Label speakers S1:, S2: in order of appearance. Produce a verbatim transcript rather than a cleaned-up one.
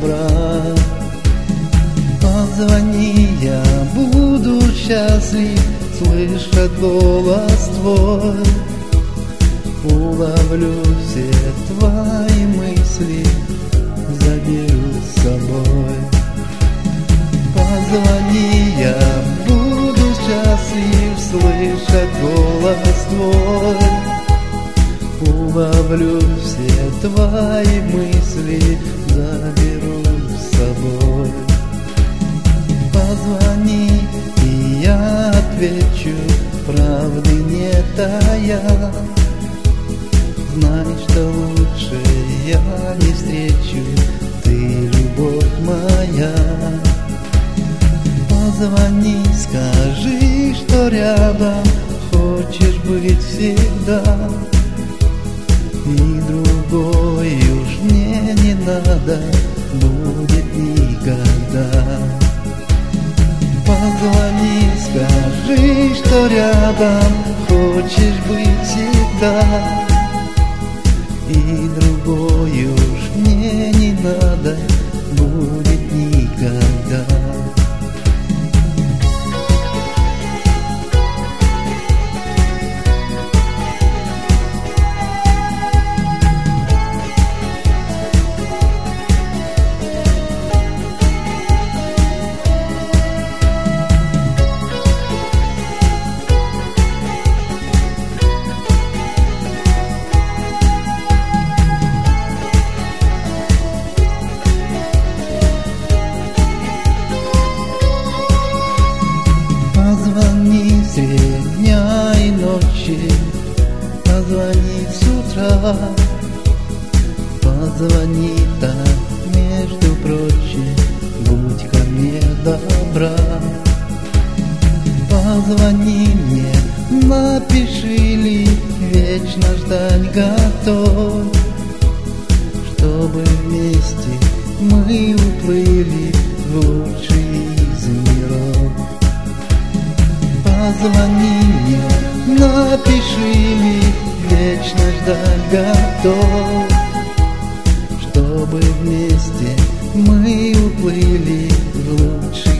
S1: добра. Позвони, я буду счастлив, слышать голос твой. Уловлю все твои мысли, заберу с собой. Позвони, я буду счастлив, слышать голос твой. Уловлю все твои мысли, заберу с собой. Позвони, и я отвечу, правды не тая. Знай, что лучше я не встречу, ты любовь моя. Позвони, скажи, что рядом, хочешь быть всегда. И другой уж мне не надо, будет никогда. Позвони, скажи, что рядом, хочешь быть всегда. И другой уж мне не надо, будет никогда. Позвони средь дня и ночи, позвони с утра. Позвони так, между прочим, будь ко мне добра. Позвони мне, напиши ли, вечно ждать готов, чтобы вместе мы уплыли в лучший из миров. Позвони мне, напиши ли, вечно ждать готов, чтобы вместе мы уплыли в лучший